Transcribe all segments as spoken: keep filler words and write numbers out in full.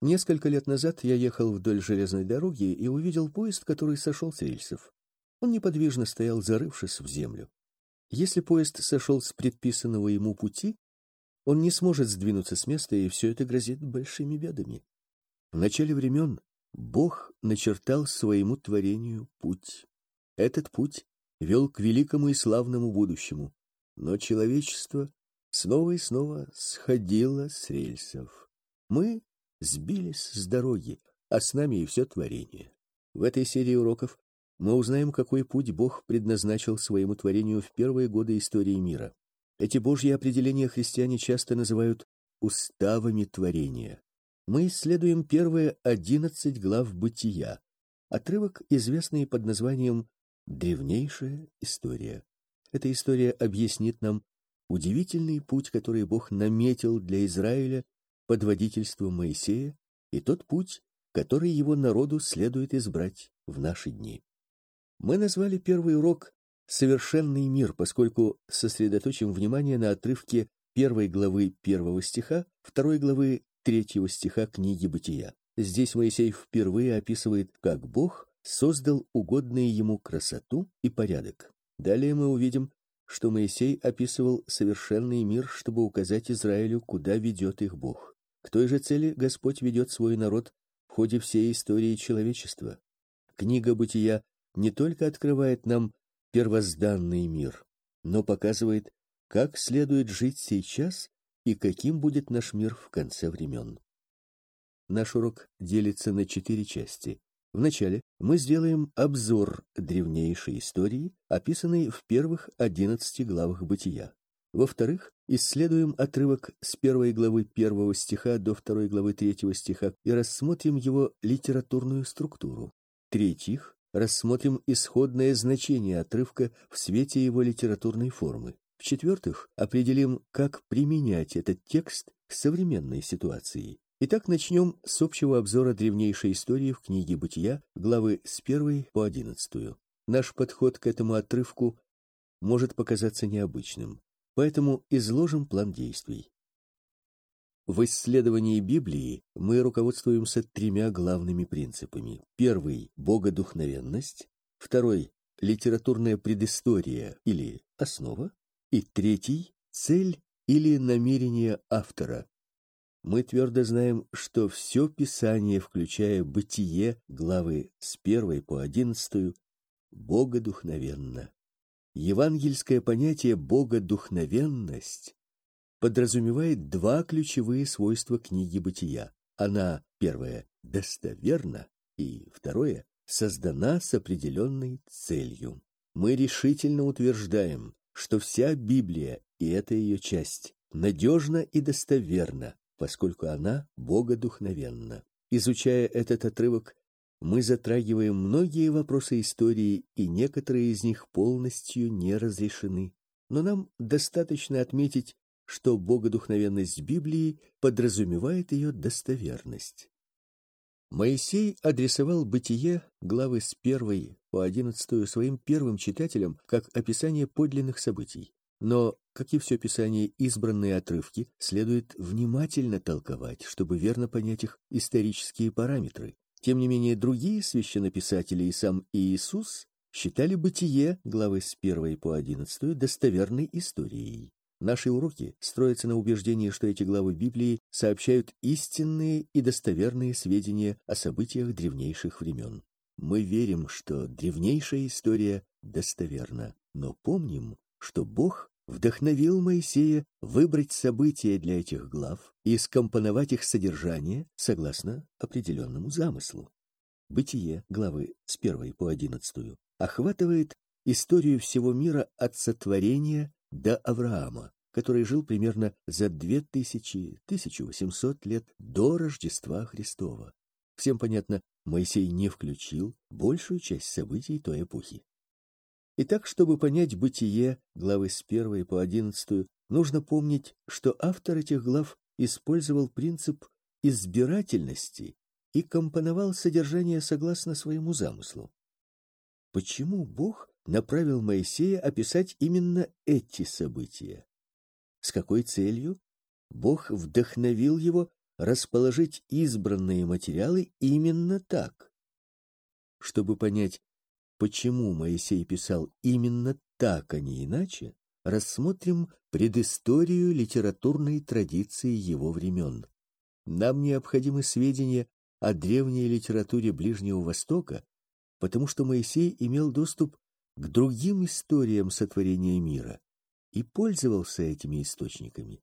Несколько лет назад я ехал вдоль железной дороги и увидел поезд, который сошел с рельсов. Он неподвижно стоял, зарывшись в землю. Если поезд сошел с предписанного ему пути, он не сможет сдвинуться с места, и все это грозит большими бедами. В начале времен Бог начертал своему творению путь. Этот путь вел к великому и славному будущему, но человечество снова и снова сходило с рельсов. Мы сбились с дороги, а с нами и все творение. В этой серии уроков мы узнаем, какой путь Бог предназначил своему творению в первые годы истории мира. Эти Божьи определения христиане часто называют уставами творения. Мы исследуем первые одиннадцать глав Бытия, отрывок, известный под названием «Древнейшая история». Эта история объяснит нам удивительный путь, который Бог наметил для Израиля под водительством Моисея, и тот путь, который его народу следует избрать в наши дни. Мы назвали первый урок «Совершенный мир», поскольку сосредоточим внимание на отрывке первой главы первого стиха, второй главы третьего стиха книги Бытия. Здесь Моисей впервые описывает, как Бог создал угодные ему красоту и порядок. Далее мы увидим, что Моисей описывал совершенный мир, чтобы указать Израилю, куда ведет их Бог. К той же цели Господь ведет свой народ в ходе всей истории человечества. Книга Бытия не только открывает нам первозданный мир, но показывает, как следует жить сейчас и каким будет наш мир в конце времен. Наш урок делится на четыре части. Вначале мы сделаем обзор древнейшей истории, описанной в первых одиннадцати главах Бытия. Во-вторых, исследуем отрывок с первой главы первого стиха до второй главы третьего стиха и рассмотрим его литературную структуру. В-третьих, рассмотрим исходное значение отрывка в свете его литературной формы. В-четвертых, определим, как применять этот текст к современной ситуации. Итак, начнем с общего обзора древнейшей истории в книге Бытия, главы с первой по одиннадцатую. Наш подход к этому отрывку может показаться необычным, поэтому изложим план действий. В исследовании Библии мы руководствуемся тремя главными принципами. Первый – богодухновенность, второй – литературная предыстория или основа, и третий – цель или намерение автора. Мы твердо знаем, что все Писание, включая Бытие, главы с первой по одиннадцатую, богодухновенно. Евангельское понятие «богодухновенность» подразумевает два ключевые свойства книги Бытия. Она, первое, достоверна, и, второе, создана с определенной целью. Мы решительно утверждаем, что вся Библия, и эта ее часть, надежна и достоверна, поскольку она богодухновенна. Изучая этот отрывок, мы затрагиваем многие вопросы истории, и некоторые из них полностью не разрешены. Но нам достаточно отметить, что богодухновенность Библии подразумевает ее достоверность. Моисей адресовал Бытие, главы с первой по одиннадцатую, своим первым читателям как описание подлинных событий. Но, как и все Писание, избранные отрывки следует внимательно толковать, чтобы верно понять их исторические параметры. Тем не менее, другие священнописатели и сам Иисус считали Бытие, главы с первой по одиннадцатую, достоверной историей. Наши уроки строятся на убеждении, что эти главы Библии сообщают истинные и достоверные сведения о событиях древнейших времен. Мы верим, что древнейшая история достоверна, но помним, что Бог вдохновил Моисея выбрать события для этих глав и скомпоновать их содержание согласно определенному замыслу. Бытие, главы с первой по одиннадцатую, охватывает историю всего мира от сотворения до Авраама, который жил примерно за две тысячи — тысячу восемьсот лет до Рождества Христова. Всем понятно, Моисей не включил большую часть событий той эпохи. Итак, чтобы понять Бытие, главы с первой по одиннадцатую, нужно помнить, что автор этих глав использовал принцип избирательности и компоновал содержание согласно своему замыслу. Почему Бог направил Моисея описать именно эти события? С какой целью Бог вдохновил его расположить избранные материалы именно так. Чтобы понять, почему Моисей писал именно так, а не иначе, рассмотрим предысторию литературной традиции его времен. Нам необходимы сведения о древней литературе Ближнего Востока, потому что Моисей имел доступ к другим историям сотворения мира и пользовался этими источниками.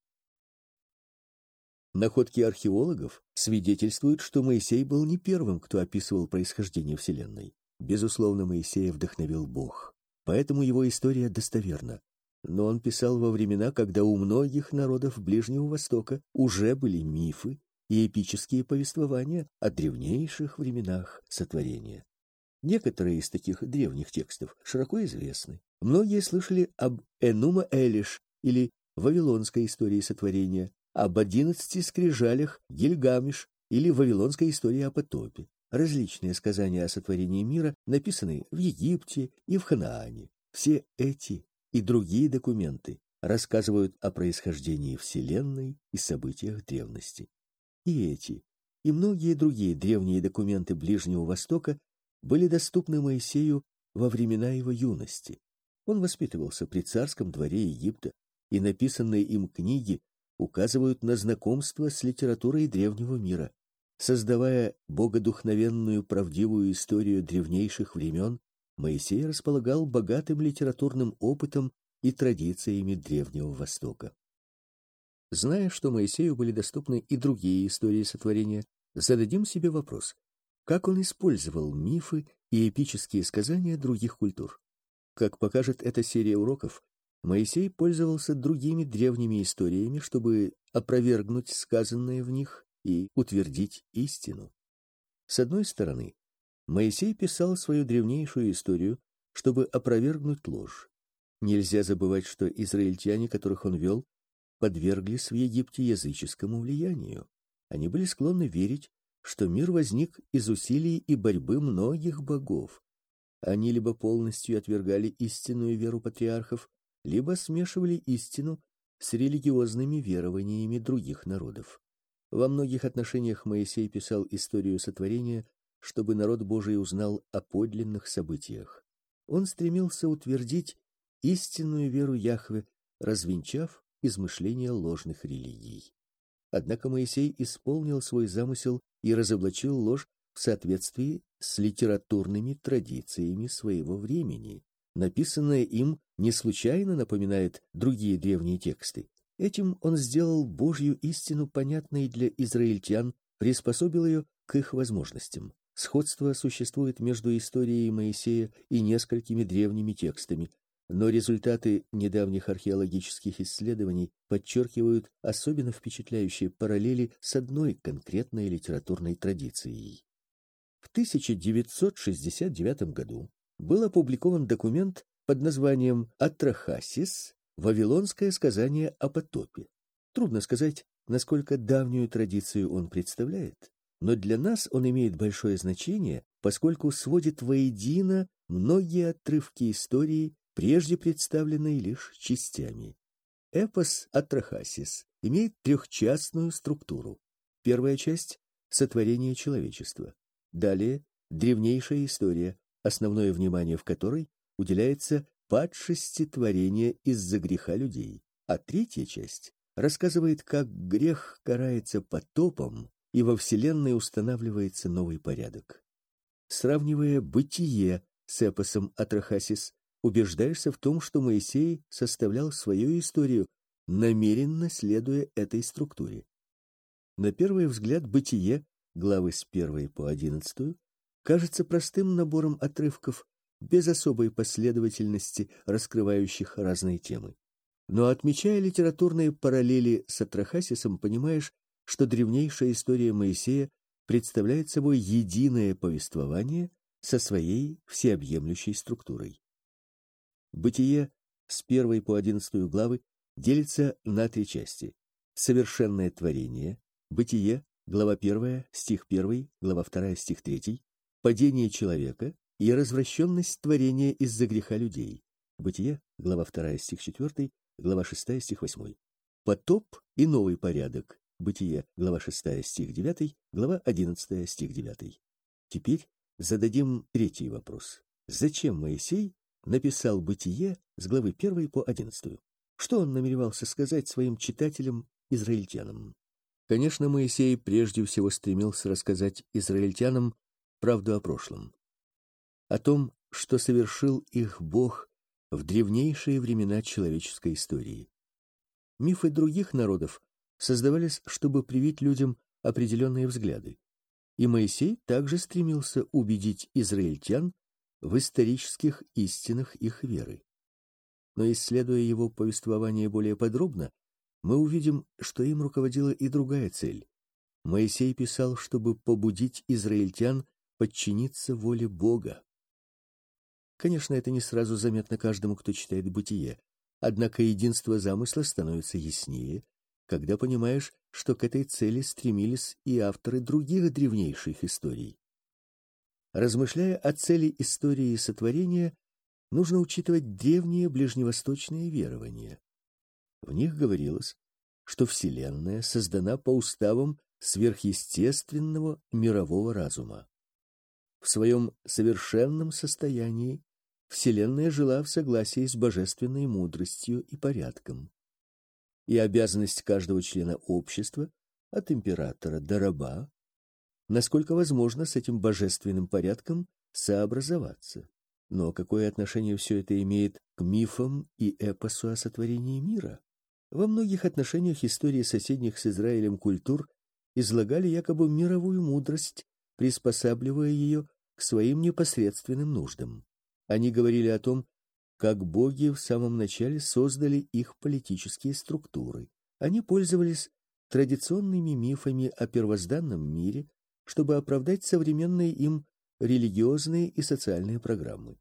Находки археологов свидетельствуют, что Моисей был не первым, кто описывал происхождение Вселенной. Безусловно, Моисея вдохновил Бог, поэтому его история достоверна. Но он писал во времена, когда у многих народов Ближнего Востока уже были мифы и эпические повествования о древнейших временах сотворения. Некоторые из таких древних текстов широко известны. Многие слышали об Энума Элиш или Вавилонской истории сотворения, об одиннадцати скрижалях Гильгамеш или Вавилонской истории о потопе. Различные сказания о сотворении мира написаны в Египте и в Ханаане. Все эти и другие документы рассказывают о происхождении Вселенной и событиях древности. И эти, и многие другие древние документы Ближнего Востока были доступны Моисею во времена его юности. Он воспитывался при царском дворе Египта, и написанные им книги указывают на знакомство с литературой древнего мира. Создавая богодухновенную правдивую историю древнейших времен, Моисей располагал богатым литературным опытом и традициями Древнего Востока. Зная, что Моисею были доступны и другие истории сотворения, зададим себе вопрос: как он использовал мифы и эпические сказания других культур? Как покажет эта серия уроков, Моисей пользовался другими древними историями, чтобы опровергнуть сказанное в них и утвердить истину. С одной стороны, Моисей писал свою древнейшую историю, чтобы опровергнуть ложь. Нельзя забывать, что израильтяне, которых он вел, подверглись в Египте языческому влиянию. Они были склонны верить, что мир возник из усилий и борьбы многих богов. Они либо полностью отвергали истинную веру патриархов, либо смешивали истину с религиозными верованиями других народов. Во многих отношениях Моисей писал историю сотворения, чтобы народ Божий узнал о подлинных событиях. Он стремился утвердить истинную веру Яхве, развенчав измышления ложных религий. Однако Моисей исполнил свой замысел и разоблачил ложь в соответствии с литературными традициями своего времени. Написанное им не случайно напоминает другие древние тексты. Этим он сделал Божью истину понятной для израильтян, приспособил ее к их возможностям. Сходство существует между историей Моисея и несколькими древними текстами, но результаты недавних археологических исследований подчеркивают особенно впечатляющие параллели с одной конкретной литературной традицией. В тысяча девятьсот шестьдесят девятом году был опубликован документ под названием «Атрахасис. Вавилонское сказание о потопе». Трудно сказать, насколько давнюю традицию он представляет, но для нас он имеет большое значение, поскольку сводит воедино многие отрывки истории, прежде представленные лишь частями. Эпос Атрахасис имеет трехчастную структуру. Первая часть — сотворение человечества. Далее — древнейшая история, основное внимание в которой уделяется падшести творения из-за греха людей. А третья часть рассказывает, как грех карается потопом, и во Вселенной устанавливается новый порядок. Сравнивая бытие с эпосом Атрахасис, убеждаешься в том, что Моисей составлял свою историю, намеренно следуя этой структуре. На первый взгляд бытие, главы с первой по одиннадцатую, кажется простым набором отрывков, без особой последовательности, раскрывающих разные темы. Но отмечая литературные параллели с Атрахасисом, понимаешь, что древнейшая история Моисея представляет собой единое повествование со своей всеобъемлющей структурой. Бытие с первой по одиннадцатую главы делится на три части: совершенное творение, бытие, глава первая, стих первый, глава вторая, стих третий, падение человека и развращенность творения из-за греха людей. Бытие, глава вторая, стих четвертый, глава шестая, стих восьмой. Потоп и новый порядок. Бытие, глава шестая, стих девятый, глава одиннадцатая, стих девятый. Теперь зададим третий вопрос. Зачем Моисей написал Бытие с главы первой по одиннадцатую? Что он намеревался сказать своим читателям-израильтянам? Конечно, Моисей прежде всего стремился рассказать израильтянам правду о прошлом, о том, что совершил их Бог в древнейшие времена человеческой истории. Мифы других народов создавались, чтобы привить людям определенные взгляды, и Моисей также стремился убедить израильтян в исторических истинах их веры. Но исследуя его повествование более подробно, мы увидим, что им руководила и другая цель. Моисей писал, чтобы побудить израильтян подчиниться воле Бога. Конечно, это не сразу заметно каждому, кто читает Бытие, однако единство замысла становится яснее, когда понимаешь, что к этой цели стремились и авторы других древнейших историй. Размышляя о цели истории сотворения, нужно учитывать древние ближневосточные верования. В них говорилось, что Вселенная создана по уставам сверхъестественного мирового разума. В своем совершенном состоянии Вселенная жила в согласии с божественной мудростью и порядком. И обязанность каждого члена общества, от императора до раба, насколько возможно с этим божественным порядком сообразоваться. Но какое отношение все это имеет к мифам и эпосу о сотворении мира? Во многих отношениях истории соседних с Израилем культур излагали якобы мировую мудрость, приспосабливая ее к своим непосредственным нуждам. Они говорили о том, как боги в самом начале создали их политические структуры. Они пользовались традиционными мифами о первозданном мире, чтобы оправдать современные им религиозные и социальные программы.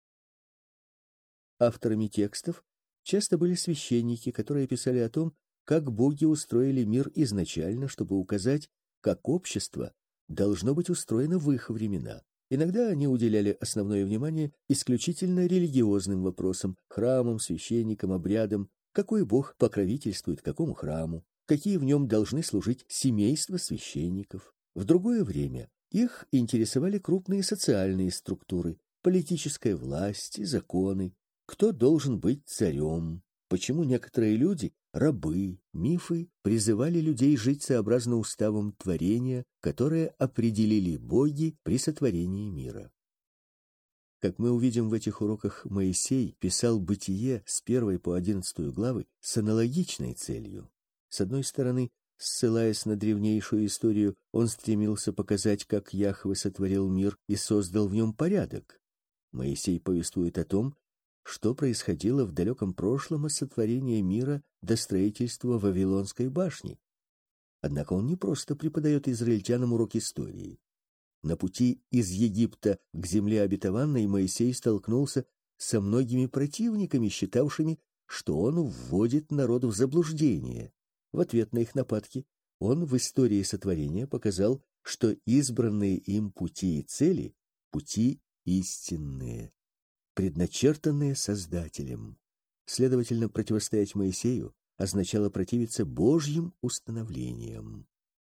Авторами текстов часто были священники, которые писали о том, как боги устроили мир изначально, чтобы указать, как общество должно быть устроено в их времена. Иногда они уделяли основное внимание исключительно религиозным вопросам, храмам, священникам, обрядам, какой бог покровительствует какому храму, какие в нем должны служить семейства священников. В другое время их интересовали крупные социальные структуры, политическая власть и законы, кто должен быть царем, почему некоторые люди — рабы, мифы призывали людей жить сообразно уставам творения, которые определили боги при сотворении мира. Как мы увидим в этих уроках, Моисей писал Бытие с первой по одиннадцатую главы с аналогичной целью. С одной стороны, ссылаясь на древнейшую историю, он стремился показать, как Яхве сотворил мир и создал в нем порядок. Моисей повествует о том, что происходило в далеком прошлом от сотворения мира до строительства Вавилонской башни. Однако он не просто преподает израильтянам урок истории. На пути из Египта к земле обетованной Моисей столкнулся со многими противниками, считавшими, что он вводит народ в заблуждение. В ответ на их нападки он в истории сотворения показал, что избранные им пути и цели — пути истинные, предначертанные Создателем. Следовательно, противостоять Моисею означало противиться Божьим установлениям.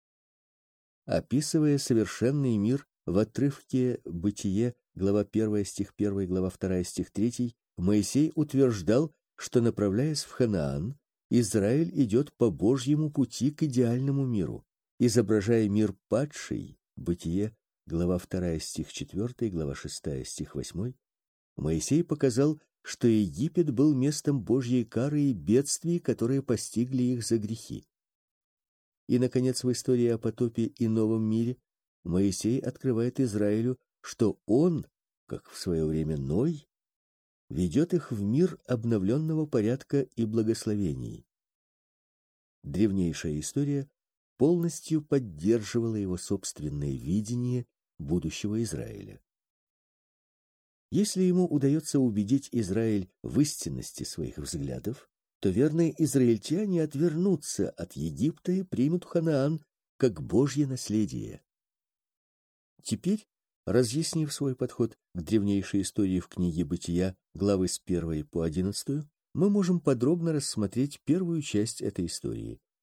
Описывая совершенный мир в отрывке «Бытие», глава первая, стих первый, глава вторая, стих третий, Моисей утверждал, что, направляясь в Ханаан, Израиль идет по Божьему пути к идеальному миру, изображая мир падший, Бытие, глава вторая, стих четвёртый, глава шестая, стих восьмой, Моисей показал, что Египет был местом Божьей кары и бедствий, которые постигли их за грехи. И, наконец, в истории о потопе и новом мире Моисей открывает Израилю, что он, как в свое время Ной, ведет их в мир обновленного порядка и благословений. Древнейшая история полностью поддерживала его собственное видение будущего Израиля. Если ему удается убедить Израиль в истинности своих взглядов, то верные израильтяне отвернутся от Египта и примут Ханаан как Божье наследие. Теперь, разъяснив свой подход к древнейшей истории в книге Бытия, главы с первой по одиннадцатую, мы можем подробно рассмотреть первую часть этой истории.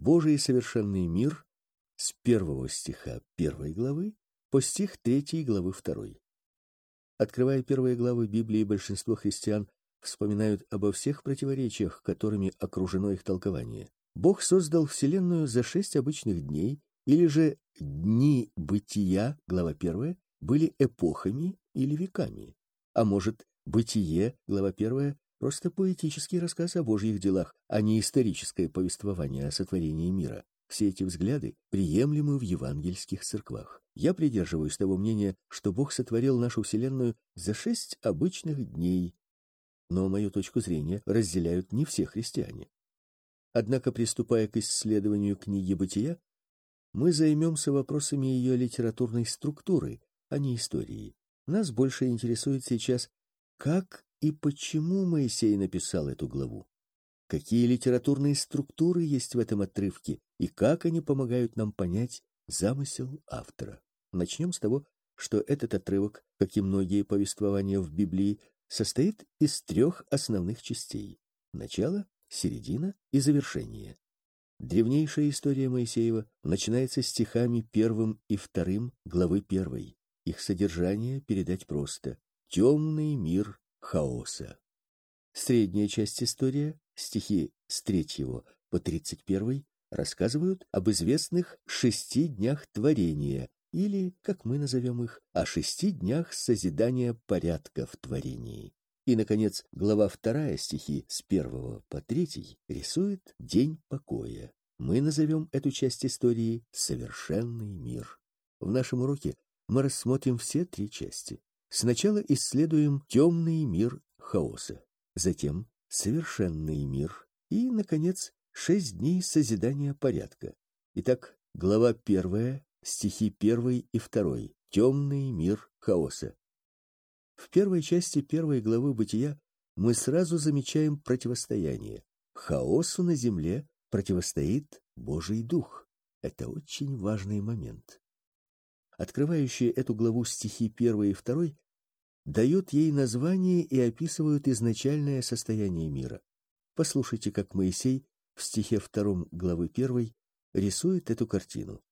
Божий совершенный мир с первого стиха первой главы по стих третьей главы второй. Открывая первые главы Библии, большинство христиан вспоминают обо всех противоречиях, которыми окружено их толкование. Бог создал вселенную за шесть обычных дней, или же дни бытия, глава первая, были эпохами или веками. А может, бытие, глава первая, просто поэтический рассказ о Божьих делах, а не историческое повествование о сотворении мира. Все эти взгляды приемлемы в евангельских церквах. Я придерживаюсь того мнения, что Бог сотворил нашу вселенную за шесть обычных дней, но мою точку зрения разделяют не все христиане. Однако, приступая к исследованию книги Бытия, мы займемся вопросами ее литературной структуры, а не истории. Нас больше интересует сейчас, как и почему Моисей написал эту главу, какие литературные структуры есть в этом отрывке и как они помогают нам понять замысел автора. Начнем с того, что этот отрывок, как и многие повествования в Библии, состоит из трех основных частей: начало, середина и завершение. Древнейшая история Моисеева начинается стихами первым и вторым главы первой. Их содержание передать просто: темный мир хаоса. Средняя часть истории, стихи с третьего по тридцать первый, рассказывают об известных шести днях творения, или, как мы назовем их, о шести днях созидания порядка в творении. И, наконец, глава вторая, стихи с первого по третий, рисует день покоя. Мы назовем эту часть истории «Совершенный мир». В нашем уроке мы рассмотрим все три части. Сначала исследуем темный мир хаоса, затем совершенный мир и, наконец, шесть дней созидания порядка. Итак, глава первая, стихи первый и второй. Темный мир хаоса. В первой части первой главы Бытия мы сразу замечаем противостояние. Хаосу на земле противостоит Божий Дух. Это очень важный момент. Открывающие эту главу стихи первый и второй дают ей название и описывают изначальное состояние мира. Послушайте, как Моисей в стихе втором главы первой рисует эту картину.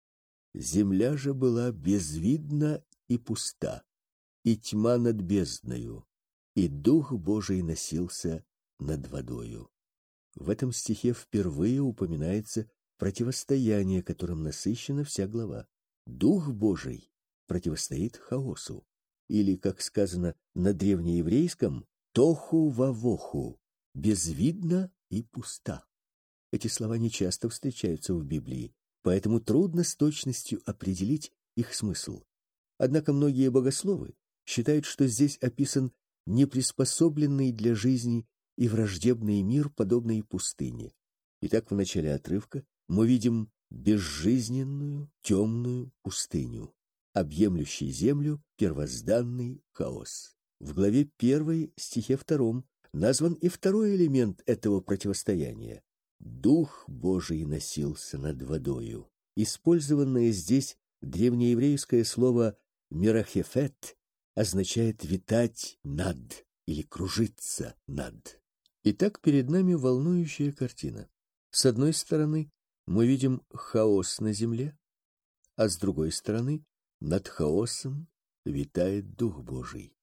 «Земля же была безвидна и пуста, и тьма над бездною, и Дух Божий носился над водою». В этом стихе впервые упоминается противостояние, которым насыщена вся глава. Дух Божий противостоит хаосу, или, как сказано на древнееврейском, «тоху вавоху», безвидна и пуста. Эти слова нечасто встречаются в Библии, поэтому трудно с точностью определить их смысл. Однако многие богословы считают, что здесь описан неприспособленный для жизни и враждебный мир, подобный пустыне. Итак, в начале отрывка мы видим безжизненную, темную пустыню, объемлющий землю первозданный хаос. В главе первой, стихе втором, назван и второй элемент этого противостояния. Дух Божий носился над водою. Использованное здесь древнееврейское слово «мирахефет» означает «витать над» или «кружиться над». Итак, перед нами волнующая картина. С одной стороны, мы видим хаос на земле, а с другой стороны, над хаосом витает Дух Божий.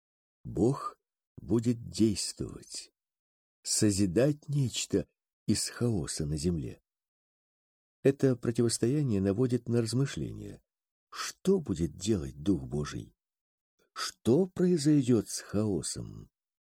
Бог будет действовать, созидать нечто из хаоса на земле. Это противостояние наводит на размышления. Что будет делать Дух Божий? Что произойдет с хаосом?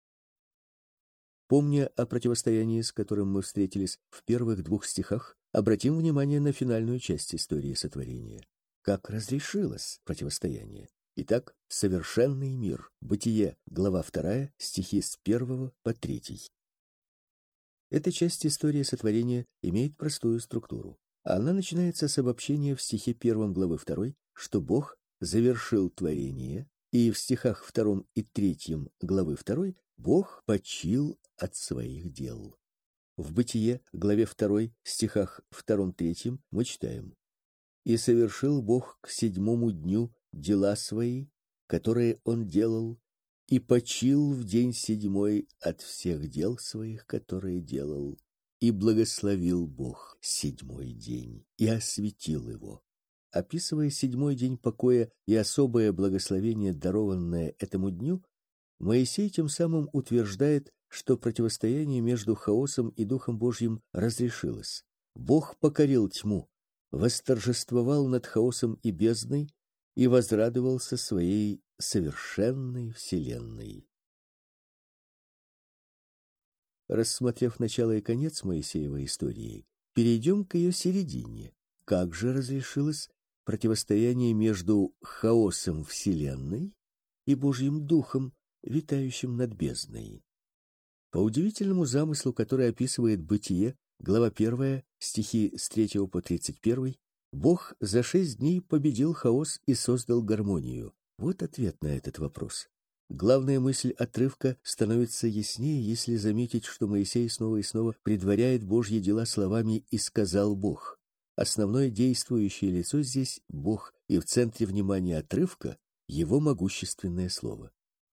Помня о противостоянии, с которым мы встретились в первых двух стихах, обратим внимание на финальную часть истории сотворения. Как разрешилось противостояние? Итак, совершенный мир. Бытие, глава вторая, стихи с первого по третий. Эта часть истории сотворения имеет простую структуру. Она начинается с обобщения в стихе первом главы второй, что Бог завершил творение, и в стихах втором и третьем главы второй Бог почил от своих дел. В Бытие, главе второй, стихах втором-третьем мы читаем: «И совершил Бог к седьмому дню дела свои, которые Он делал, и почил в день седьмой от всех дел своих, которые делал, И благословил Бог седьмой день и осветил его. Описывая седьмой день покоя и особое благословение, дарованное этому дню, Моисей тем самым утверждает, что противостояние между хаосом и Духом Божьим разрешилось. Бог покорил тьму, восторжествовал над хаосом и бездной и возрадовался своей совершенной вселенной. Рассмотрев начало и конец Моисеевой истории, перейдем к ее середине. Как же разрешилось противостояние между хаосом вселенной и Божьим Духом, витающим над бездной? По удивительному замыслу, который описывает Бытие, глава первая, стихи с третьего по тридцать первый, Бог за шесть дней победил хаос и создал гармонию. Вот ответ на этот вопрос. Главная мысль отрывка становится яснее, если заметить, что Моисей снова и снова предваряет Божьи дела словами «и сказал Бог». Основное действующее лицо здесь — Бог, и в центре внимания отрывка — его могущественное слово.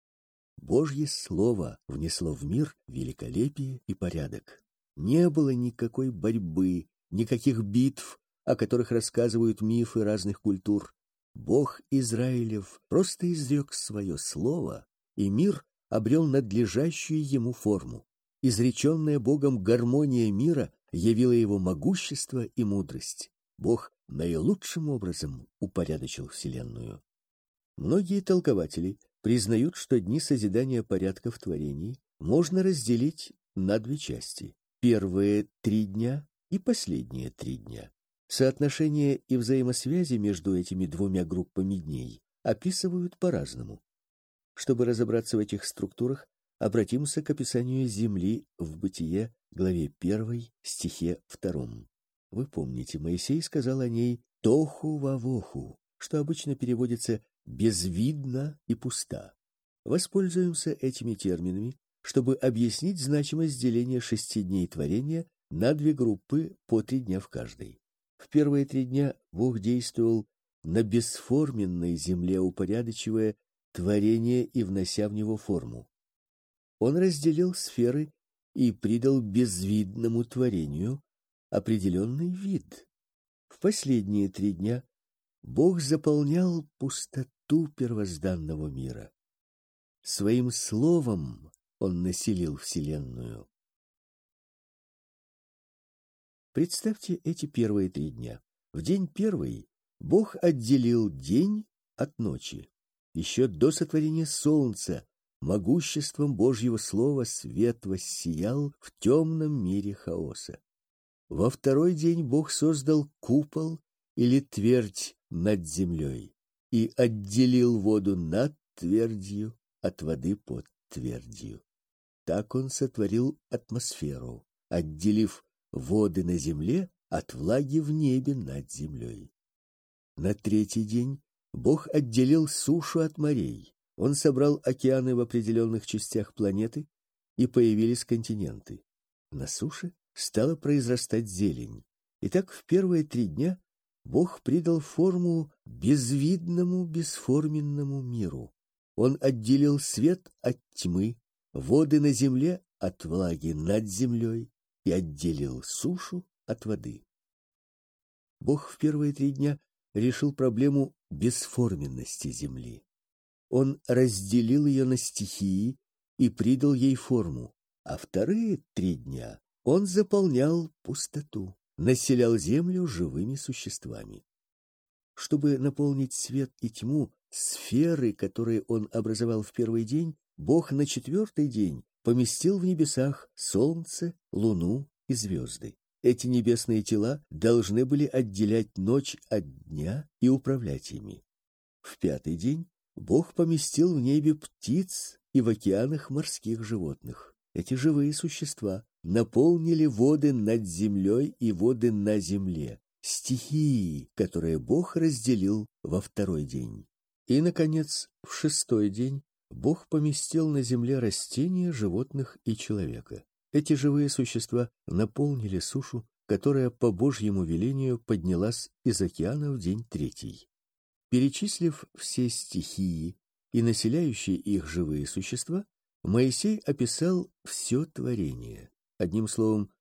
Божье слово внесло в мир великолепие и порядок. Не было никакой борьбы, никаких битв, о которых рассказывают мифы разных культур. Бог Израилев просто изрек свое слово, и мир обрел надлежащую ему форму. Изреченная Богом гармония мира явила его могущество и мудрость. Бог наилучшим образом упорядочил вселенную. Многие толкователи признают, что дни созидания порядка в творении можно разделить на две части: первые три дня и последние три дня. Соотношение и взаимосвязи между этими двумя группами дней описывают по-разному. Чтобы разобраться в этих структурах, обратимся к описанию Земли в Бытие, главе первой, стихе втором. Вы помните, Моисей сказал о ней «тоху-вавоху», что обычно переводится «безвидно и пуста». Воспользуемся этими терминами, чтобы объяснить значимость деления шести дней творения на две группы по три дня в каждой. В первые три дня Бог действовал на бесформенной земле, упорядочивая творение и внося в него форму. Он разделил сферы и придал безвидному творению определенный вид. В последние три дня Бог заполнял пустоту первозданного мира. Своим словом Он населил вселенную. Представьте эти первые три дня. В день первый Бог отделил день от ночи. Еще до сотворения солнца могуществом Божьего слова свет воссиял в темном мире хаоса. Во второй день Бог создал купол или твердь над землей и отделил воду над твердью от воды под твердью. Так Он сотворил атмосферу, отделив воды на земле от влаги в небе над землей. На третий день Бог отделил сушу от морей. Он собрал океаны в определенных частях планеты, и появились континенты. На суше стала произрастать зелень. Итак, в первые три дня Бог придал форму безвидному, бесформенному миру. Он отделил свет от тьмы, воды на земле от влаги над землей и отделил сушу от воды. Бог в первые три дня решил проблему бесформенности земли. Он разделил ее на стихии и придал ей форму, а вторые три дня Он заполнял пустоту, населял землю живыми существами. Чтобы наполнить свет и тьму, сферы, которые Он образовал в первый день, Бог на четвертый день поместил в небесах солнце, луну и звезды. Эти небесные тела должны были отделять ночь от дня и управлять ими. В пятый день Бог поместил в небе птиц и в океанах морских животных. Эти живые существа наполнили воды над землей и воды на земле, стихии, которые Бог разделил во второй день. И, наконец, в шестой день Бог поместил на земле растения, животных и человека. Эти живые существа наполнили сушу, которая по Божьему велению поднялась из океана в день третий. Перечислив все стихии и населяющие их живые существа, Моисей описал все творение. Одним словом,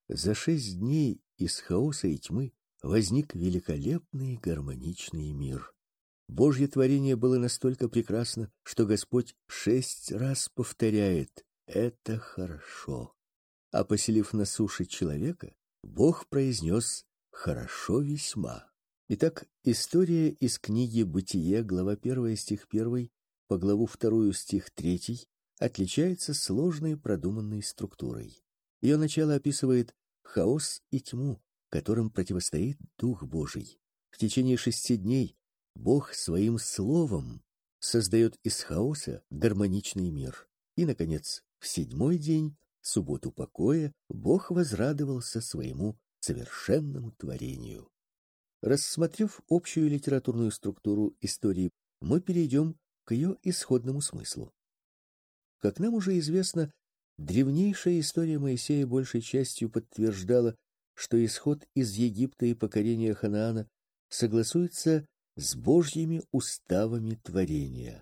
За шесть дней из хаоса и тьмы возник великолепный гармоничный мир. Божье творение было настолько прекрасно, что Господь шесть раз повторяет: «Это хорошо». А поселив на суше человека, Бог произнес: «Хорошо весьма». Итак, история из книги «Бытие», глава первая, стих первый, по главу вторую, стих третий, отличается сложной продуманной структурой. Ее начало описывает хаос и тьму, которым противостоит Дух Божий. В течение шести дней Бог своим словом создает из хаоса гармоничный мир. И, наконец, в седьмой день, субботу покоя, Бог возрадовался своему совершенному творению. Рассмотрев общую литературную структуру истории, мы перейдем к ее исходному смыслу. Как нам уже известно, древнейшая история Моисея большей частью подтверждала, что исход из Египта и покорение Ханаана согласуется с Божьими уставами творения.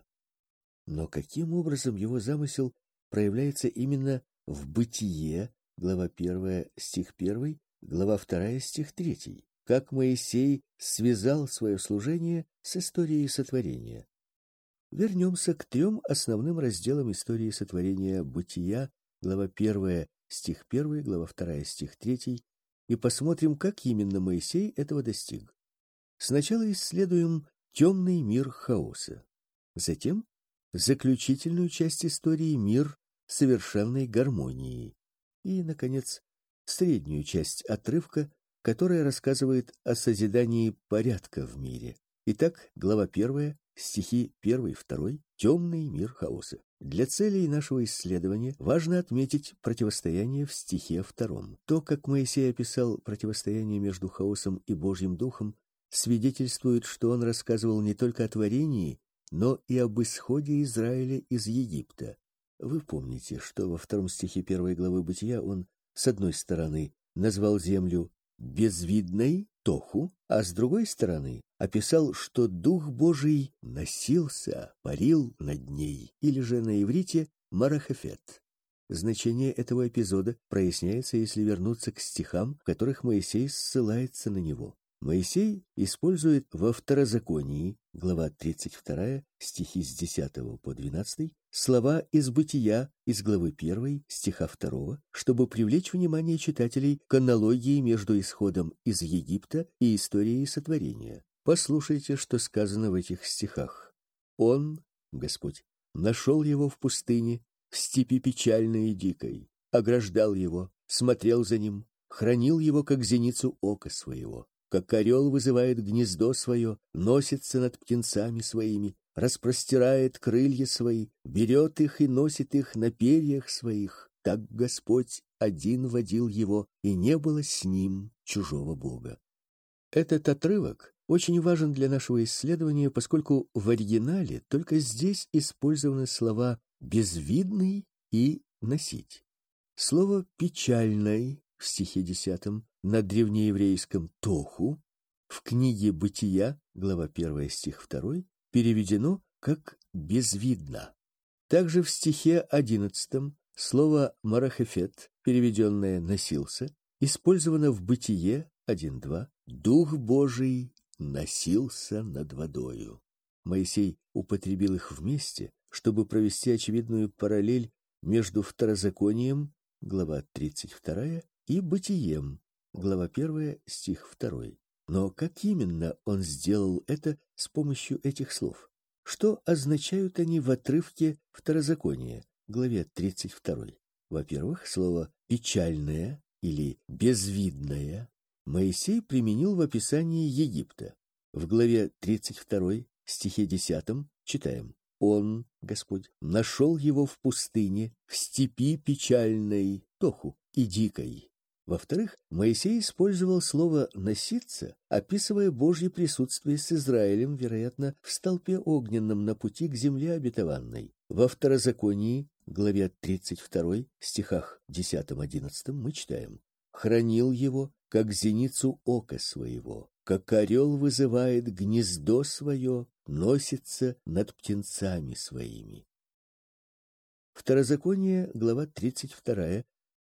Но каким образом его замысел проявляется именно в Бытие, глава первая, стих первый, глава вторая, стих третий? Как Моисей связал свое служение с историей сотворения? Вернемся к трем основным разделам истории сотворения Бытия, глава первая, стих первый, глава вторая, стих третий, и посмотрим, как именно Моисей этого достиг. Сначала исследуем темный мир хаоса, затем заключительную часть истории мир совершенной гармонии и, наконец, среднюю часть отрывка, которая рассказывает о созидании порядка в мире. Итак, глава первая, стихи первый, второй, темный мир хаоса. Для целей нашего исследования важно отметить противостояние в стихе втором. То, как Моисей описал противостояние между хаосом и Божьим Духом, свидетельствует, что он рассказывал не только о творении, но и об исходе Израиля из Египта. Вы помните, что во втором стихе первой главы Бытия он, с одной стороны, назвал землю безвидной, тоху, а с другой стороны описал, что Дух Божий носился, парил над ней, или же на иврите марахефет. Значение этого эпизода проясняется, если вернуться к стихам, в которых Моисей ссылается на него. Моисей использует во Второзаконии, глава тридцать вторая, стихи с десятого по двенадцатый, слова из Бытия, из главы первой, стиха второго, чтобы привлечь внимание читателей к аналогии между исходом из Египта и историей сотворения. Послушайте, что сказано в этих стихах. «Он, Господь, нашел его в пустыне, в степи печальной и дикой, ограждал его, смотрел за ним, хранил его, как зеницу ока своего. Как орел вызывает гнездо свое, носится над птенцами своими, распростирает крылья свои, берет их и носит их на перьях своих. Так Господь один водил его, и не было с ним чужого Бога». Этот отрывок очень важен для нашего исследования, поскольку в оригинале только здесь использованы слова «безвидный» и «носить». Слово «печальной» в стихе десятом на древнееврейском «тоху» в книге «Бытия», глава первая, стих второй, переведено как «безвидно». Также в стихе одиннадцатом слово «марахефет», переведенное «носился», использовано в «Бытие» один два «Дух Божий носился над водою». Моисей употребил их вместе, чтобы провести очевидную параллель между Второзаконием, глава тридцать вторая, и Бытием, глава первая, стих второй. Но как именно он сделал это с помощью этих слов? Что означают они в отрывке Второзакония, главе тридцать второй? Во-первых, слово «печальное» или «безвидное» Моисей применил в описании Египта. В главе тридцать второй, стихе десятом, читаем: «Он, Господь, нашел его в пустыне, в степи печальной, тоху и дикой». Во-вторых, Моисей использовал слово «носиться», описывая Божье присутствие с Израилем, вероятно, в столпе огненном на пути к земле обетованной. Во Второзаконии, главе тридцать второй, стихах десятом-одиннадцатом мы читаем: «Хранил его, как зеницу ока своего, как орел вызывает гнездо свое, носится над птенцами своими». Второзаконие, глава тридцать вторая,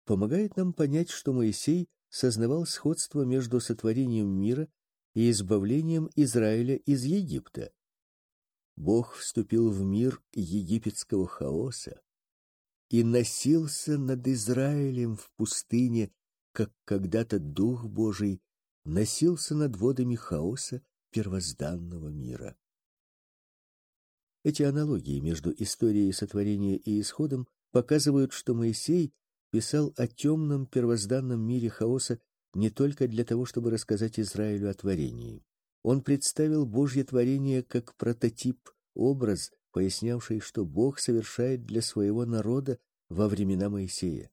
помогает нам понять, что Моисей сознавал сходство между сотворением мира и избавлением Израиля из Египта. Бог вступил в мир египетского хаоса и носился над Израилем в пустыне, как когда-то Дух Божий носился над водами хаоса первозданного мира. Эти аналогии между историей сотворения и исходом показывают, что Моисей писал о темном первозданном мире хаоса не только для того, чтобы рассказать Израилю о творении. Он представил Божье творение как прототип, образ, пояснявший, что Бог совершает для своего народа во времена Моисея.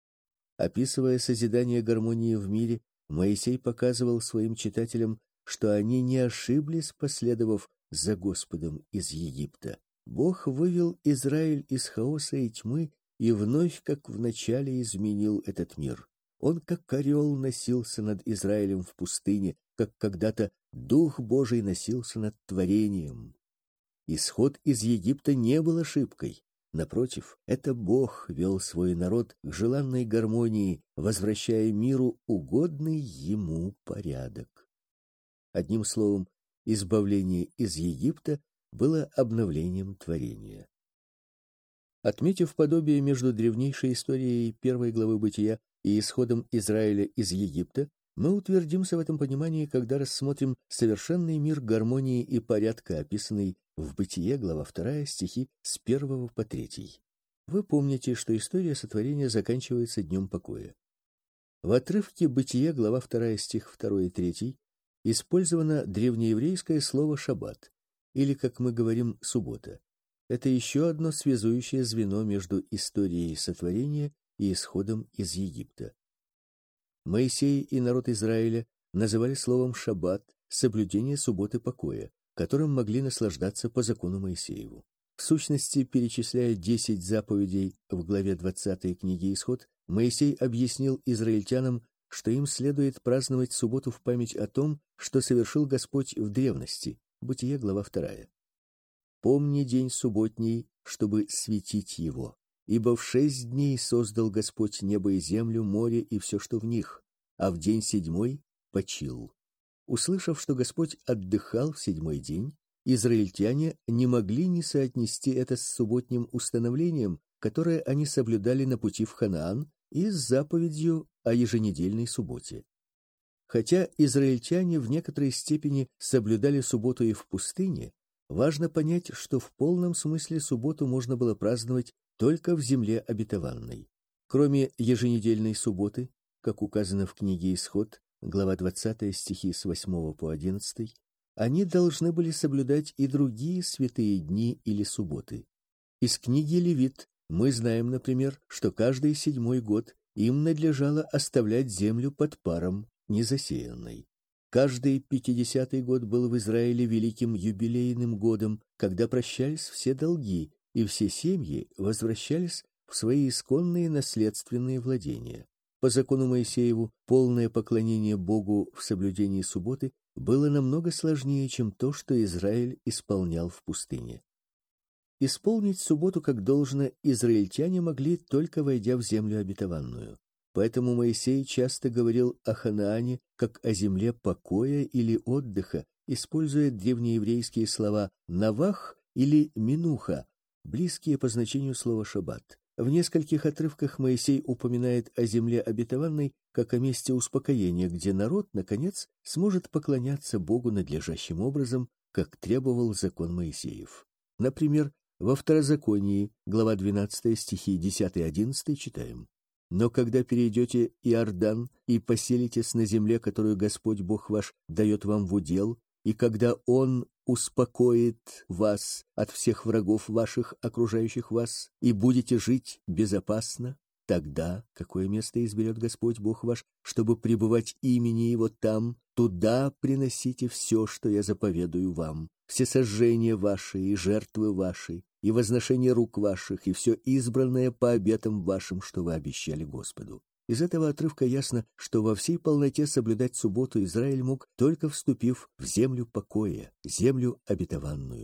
Описывая созидание гармонии в мире, Моисей показывал своим читателям, что они не ошиблись, последовав за Господом из Египта. Бог вывел Израиль из хаоса и тьмы и вновь, как в начале, изменил этот мир. Он, как орел, носился над Израилем в пустыне, как когда-то Дух Божий носился над творением. Исход из Египта не был ошибкой. Напротив, это Бог вел свой народ к желанной гармонии, возвращая миру угодный ему порядок. Одним словом, избавление из Египта было обновлением творения. Отметив подобие между древнейшей историей первой главы Бытия и исходом Израиля из Египта, мы утвердимся в этом понимании, когда рассмотрим совершенный мир гармонии и порядка, описанный в Бытие, глава вторая, стихи с первого по третий. Вы помните, что история сотворения заканчивается днем покоя. В отрывке Бытия, глава вторая, стих второй и третий, использовано древнееврейское слово «шаббат», или, как мы говорим, «суббота». Это еще одно связующее звено между историей сотворения и исходом из Египта. Моисей и народ Израиля называли словом «шаббат» соблюдение субботы покоя, которым могли наслаждаться по закону Моисееву. В сущности, перечисляя десять заповедей в главе двадцатой книги «Исход», Моисей объяснил израильтянам, что им следует праздновать субботу в память о том, что совершил Господь в древности. Бытие, глава вторая. «Помни день субботний, чтобы светить его. Ибо в шесть дней создал Господь небо и землю, море и все, что в них, а в день седьмой почил». Услышав, что Господь отдыхал в седьмой день, израильтяне не могли не соотнести это с субботним установлением, которое они соблюдали на пути в Ханаан, и с заповедью о еженедельной субботе. Хотя израильтяне в некоторой степени соблюдали субботу и в пустыне, важно понять, что в полном смысле субботу можно было праздновать только в земле обетованной. Кроме еженедельной субботы, как указано в книге «Исход», глава двадцатая, стихи с восьмого по одиннадцатый, они должны были соблюдать и другие святые дни или субботы. Из книги Левит мы знаем, например, что каждый седьмой год им надлежало оставлять землю под паром, незасеянной. Каждый пятидесятый год был в Израиле великим юбилейным годом, когда прощались все долги, и все семьи возвращались в свои исконные наследственные владения. По закону Моисееву, полное поклонение Богу в соблюдении субботы было намного сложнее, чем то, что Израиль исполнял в пустыне. Исполнить субботу как должно израильтяне могли, только войдя в землю обетованную. Поэтому Моисей часто говорил о Ханаане как о земле покоя или отдыха, используя древнееврейские слова «навах» или «минуха», близкие по значению слова «шаббат». В нескольких отрывках Моисей упоминает о земле обетованной как о месте успокоения, где народ, наконец, сможет поклоняться Богу надлежащим образом, как требовал закон Моисеев. Например, во Второзаконии, глава двенадцатая, стихи десятый-одиннадцатый читаем: «Но когда перейдете Иордан и поселитесь на земле, которую Господь Бог ваш дает вам в удел, и когда Он успокоит вас от всех врагов ваших, окружающих вас, и будете жить безопасно, тогда какое место изберет Господь Бог ваш, чтобы пребывать имени Его там, туда приносите все, что я заповедую вам, все сожжения ваши и жертвы ваши, и возношение рук ваших, и все избранное по обетам вашим, что вы обещали Господу». Из этого отрывка ясно, что во всей полноте соблюдать субботу Израиль мог, только вступив в землю покоя, землю обетованную.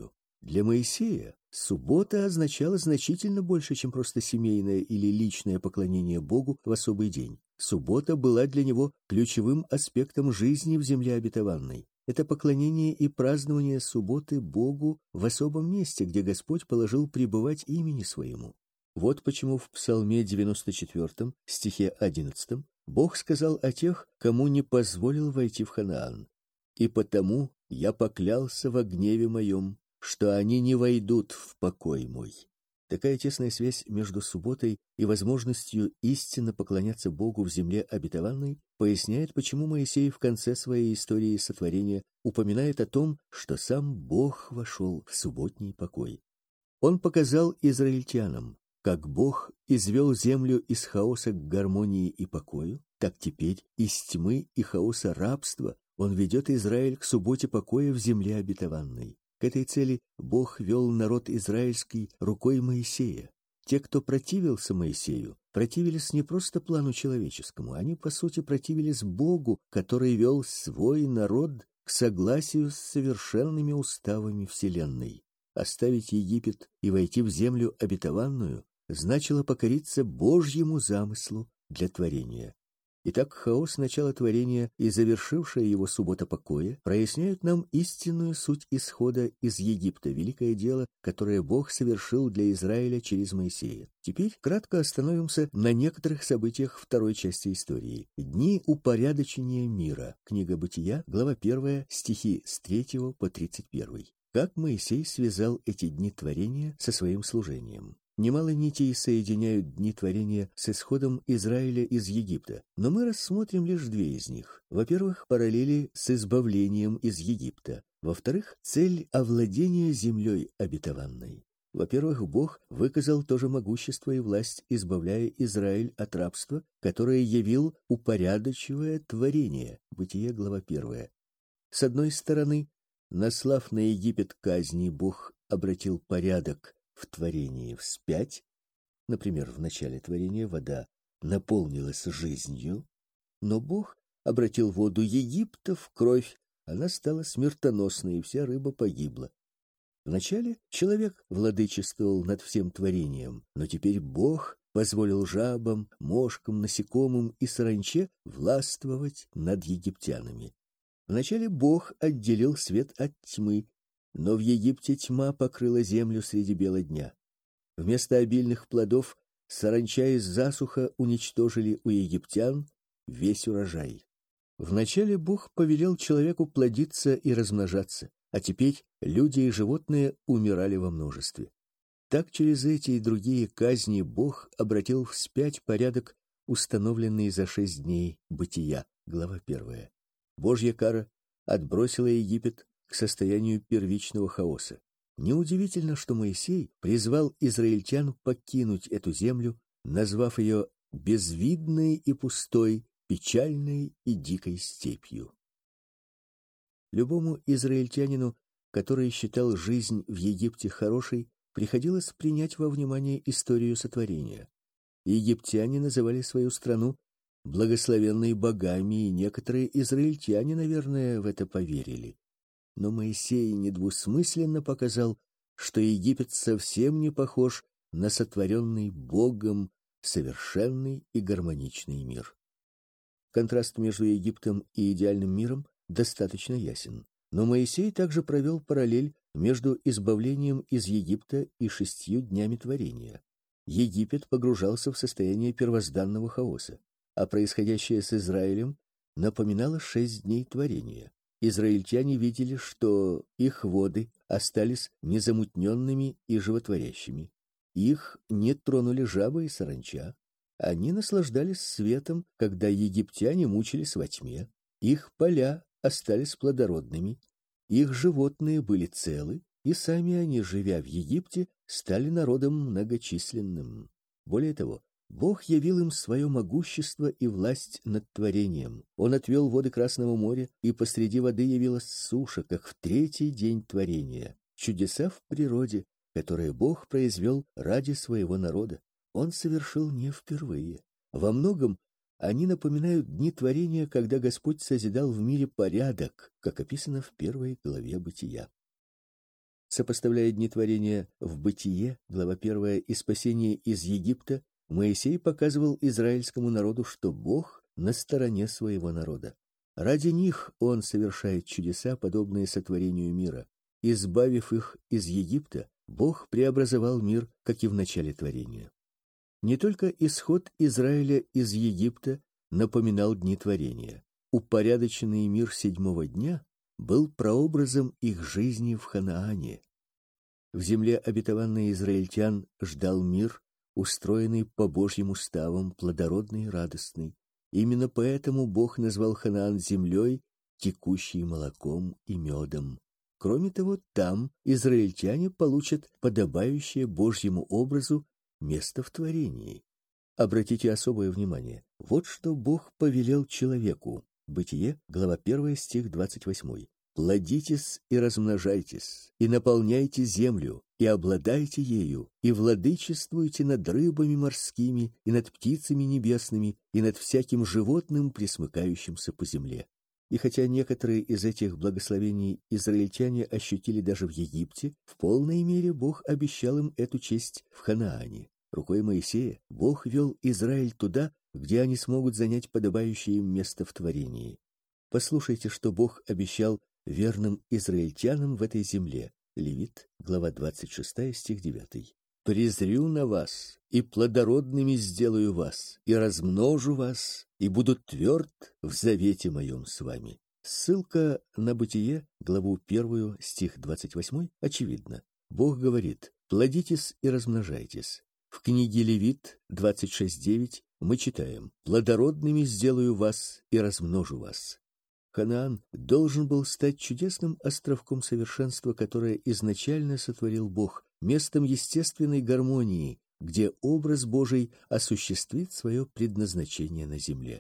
Для Моисея суббота означала значительно больше, чем просто семейное или личное поклонение Богу в особый день. Суббота была для него ключевым аспектом жизни в земле обетованной. Это поклонение и празднование субботы Богу в особом месте, где Господь положил пребывать имени своему. Вот почему в Псалме девяносто четвёртом, стихе одиннадцатом, Бог сказал о тех, кому не позволил войти в Ханаан: «И потому я поклялся во гневе моем, что они не войдут в покой мой». Такая тесная связь между субботой и возможностью истинно поклоняться Богу в земле обетованной поясняет, почему Моисей в конце своей истории сотворения упоминает о том, что сам Бог вошел в субботний покой. Он показал израильтянам, как Бог извел землю из хаоса к гармонии и покою, так теперь из тьмы и хаоса рабства Он ведет Израиль к субботе покоя в земле обетованной. К этой цели Бог вел народ израильский рукой Моисея. Те, кто противился Моисею, противились не просто плану человеческому, они, по сути, противились Богу, который вел свой народ к согласию с совершенными уставами вселенной. Оставить Египет и войти в землю обетованную значило покориться Божьему замыслу для творения. Итак, хаос начала творения и завершившая его суббота покоя проясняют нам истинную суть исхода из Египта, великое дело, которое Бог совершил для Израиля через Моисея. Теперь кратко остановимся на некоторых событиях второй части истории. Дни упорядочения мира. Книга Бытия, глава первая, стихи с третьего по тридцать первый. Как Моисей связал эти дни творения со своим служением. Немало нитей соединяют дни творения с исходом Израиля из Египта, но мы рассмотрим лишь две из них. Во-первых, параллели с избавлением из Египта. Во-вторых, цель овладения землей обетованной. Во-первых, Бог выказал то же могущество и власть, избавляя Израиль от рабства, которое явил, упорядочивая творение. Бытие, глава первая. С одной стороны, наслав на Египет казни, Бог обратил порядок в творении вспять. Например, в начале творения вода наполнилась жизнью, но Бог обратил воду Египта в кровь, она стала смертоносной, и вся рыба погибла. Вначале человек владычествовал над всем творением, но теперь Бог позволил жабам, мошкам, насекомым и саранче властвовать над египтянами. Вначале Бог отделил свет от тьмы, но в Египте тьма покрыла землю среди бела дня. Вместо обильных плодов саранча и засуха уничтожили у египтян весь урожай. Вначале Бог повелел человеку плодиться и размножаться, а теперь люди и животные умирали во множестве. Так через эти и другие казни Бог обратил вспять порядок, установленный за шесть дней Бытия, глава первая. Божья кара отбросила Египет к состоянию первичного хаоса. Неудивительно, что Моисей призвал израильтян покинуть эту землю, назвав ее безвидной и пустой, печальной и дикой степью. Любому израильтянину, который считал жизнь в Египте хорошей, приходилось принять во внимание историю сотворения. Египтяне называли свою страну благословенной богами, и некоторые израильтяне, наверное, в это поверили. Но Моисей недвусмысленно показал, что Египет совсем не похож на сотворенный Богом совершенный и гармоничный мир. Контраст между Египтом и идеальным миром достаточно ясен. Но Моисей также провел параллель между избавлением из Египта и шестью днями творения. Египет погружался в состояние первозданного хаоса, а происходящее с Израилем напоминало шесть дней творения. Израильтяне видели, что их воды остались незамутненными и животворящими. Их не тронули жабы и саранча. Они наслаждались светом, когда египтяне мучились во тьме. Их поля остались плодородными, их животные были целы, и сами они, живя в Египте, стали народом многочисленным. Более того, Бог явил им свое могущество и власть над творением. Он отвел воды Красного моря, и посреди воды явилась суша, как в третий день творения. Чудеса в природе, которые Бог произвел ради своего народа, Он совершил не впервые. Во многом они напоминают дни творения, когда Господь созидал в мире порядок, как описано в первой главе Бытия. Сопоставляя дни творения в Бытие, глава первая, и спасение из Египта, Моисей показывал израильскому народу, что Бог на стороне своего народа. Ради них он совершает чудеса, подобные сотворению мира. Избавив их из Египта, Бог преобразовал мир, как и в начале творения. Не только исход Израиля из Египта напоминал дни творения. Упорядоченный мир седьмого дня был прообразом их жизни в Ханаане. В земле обетованной израильтян ждал мир, устроенный по Божьим уставам, плодородный и радостный. Именно поэтому Бог назвал Ханаан землей, текущей молоком и медом. Кроме того, там израильтяне получат подобающее Божьему образу место в творении. Обратите особое внимание. Вот что Бог повелел человеку. Бытие, глава первая, стих двадцать восемь. «Плодитесь и размножайтесь, и наполняйте землю, и обладайте ею, и владычествуйте над рыбами морскими, и над птицами небесными, и над всяким животным, пресмыкающимся по земле». И хотя некоторые из этих благословений израильтяне ощутили даже в Египте, в полной мере Бог обещал им эту честь в Ханаане. Рукой Моисея Бог вел Израиль туда, где они смогут занять подобающее им место в творении. Послушайте, что Бог обещал верным израильтянам в этой земле. Левит, глава двадцать шестая, стих девятый. «Презрю на вас, и плодородными сделаю вас, и размножу вас, и буду тверд в завете моем с вами». Ссылка на Бытие, главу первую, стих двадцать восемь, очевидна. Бог говорит: «Плодитесь и размножайтесь». В книге Левит двадцать шесть девять мы читаем: «Плодородными сделаю вас и размножу вас». Ханаан должен был стать чудесным островком совершенства, которое изначально сотворил Бог, местом естественной гармонии, где образ Божий осуществит свое предназначение на земле.